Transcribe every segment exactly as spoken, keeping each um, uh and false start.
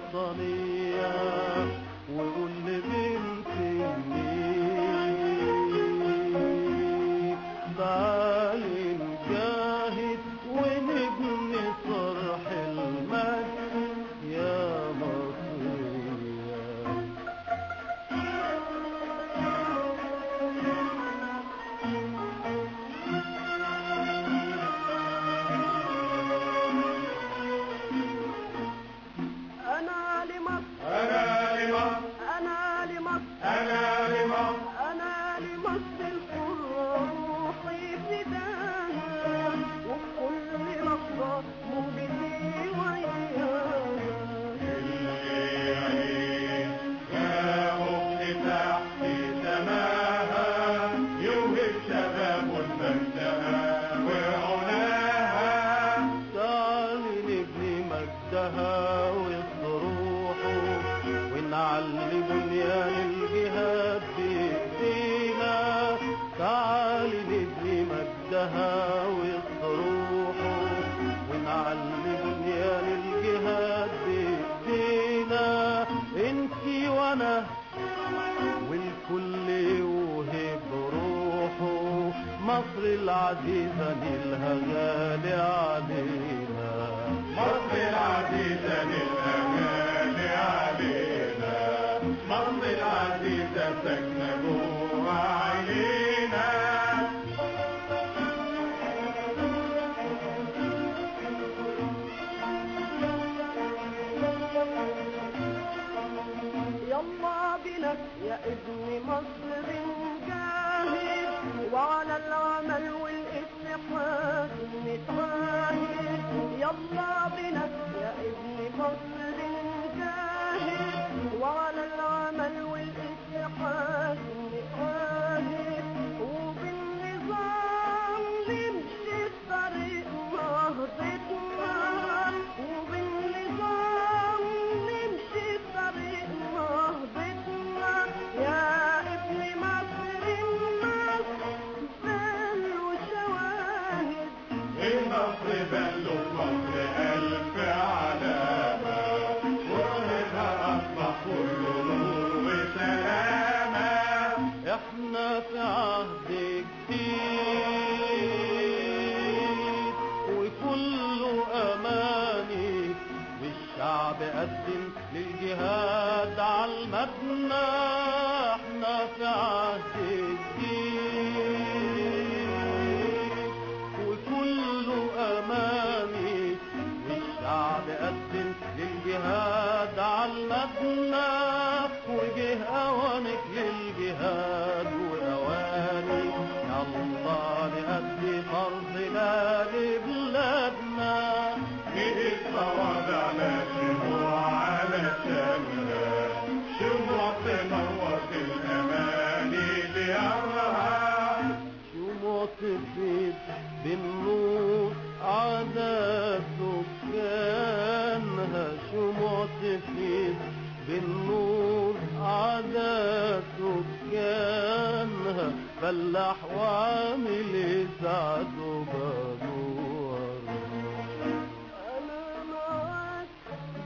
الوطنية وقول لبنت النيل تعالي نجاهد ونبني صرح المجد يا مصرية. أنا لمصر أنا لمصر أنا لمصر أنا لمصر أنا لمصر الحرة روحي فداها وبكل لحظة موجتي وياها. اللي يعيش يا أخت تحت سماها يوهب شباب مجدها وعناها. تعالي نبني مجدها وصروحه ونعلي بنيان الجهاد بإيدينا. تعالي نبني مجدها وصروحه ونعلي بنيان الجهاد بإيدينا. انتي وانا والكل يوهب روحه مصر العزيزة نيلها غالي علينا. مصر العزيزة نيلها غالي علينا. مصر العزيزة ساكنة جوا عينينا. يلا بنا يا ابن مصر نجاهد وعلى العمل والاتحاد نتعاهد. يلا بنا يا ابن مصر نجاهد وعلى العمل والاتحاد نتعاهد وبالنظام نمشي طريق نهضتنا. وبالنظام نمشي طريق نهضتنا يا ابن مصر الناس بلوا شواهد. النصر بلوا في مصر ألف علامة وطنها أصبح كله نور وسلامة. احنا في عهد جديد وكله اماني والشعب قدم للجهاد عالمبنى. احنا في عهد جديد وكله اماني والشعب قدم للجهاد عالمبنى. وجه اوانك للجهاد واواني يلا نأدي فرضنا لبلادنا. ايد الصوابع لا شموع على شمها شموع تنور الأماني ديارها. شموع تفيد بالنور عدد سكانها. شموع تفيد بالنور عدد سكانها. فلاح وعامل يسعد بنورها. أنا معاك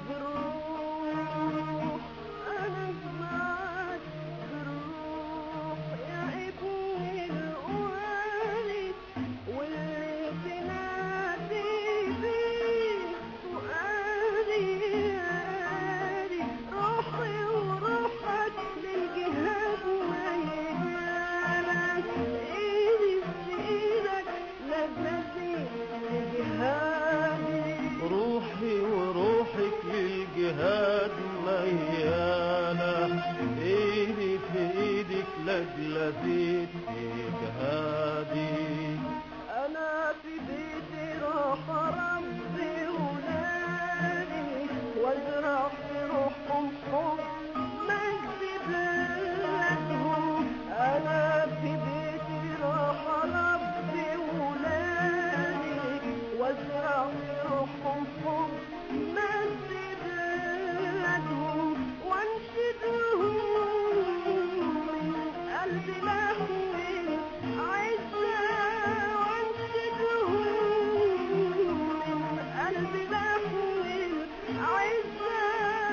بروح أنا معاك بروح يا ابني الوالد واللي تنادي بيه فؤادي يادي. روحي وروحك للجهاد ميالك ايدي في ايدك لبلادي لجهادي. روحي وروحك للجهاد ميالة ايدي في ايدك لجلديك في جهادي. انا في بيتي راح اربي ولادي وازرع في روحهم حب مجد بلادهم. انا في بيتي راح اربي ولادي وازرع في روحهم حب مجد بلادهم وانشدهم من قلبي لهم العزة. وانشدهم من قلبي لهم العزة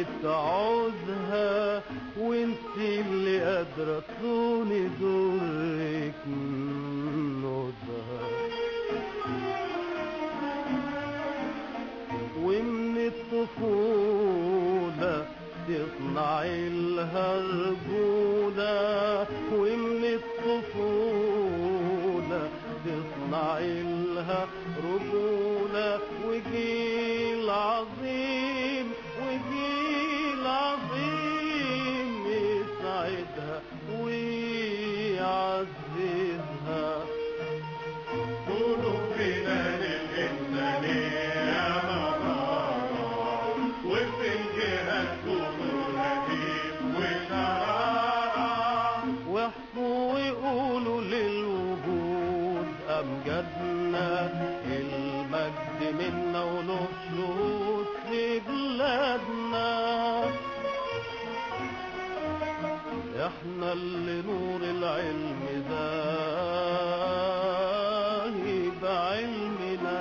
تعوزها وانت اللي قادرة تصوني دورك نوزها. ومن الطفولة تصنعي لها رجولة، ومن الطفولة تصنعي لها رجولة، وجيل عظيم وجيل عظيم يسعدها ويعززها. قولوا بنا للإنسانية نظارة، وفي الجهاد كونوا لهيب وشرارة، واحكوا وقولوا للوجود أمجدنا المجد منا وله شهود في بلادنا. احنا اللي نور العلم زاهي بعلمنا،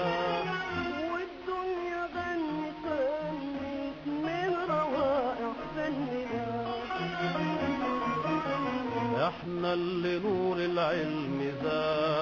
والدنيا غنت غنت من روائع فننا. احنا اللي نور العلم زاهي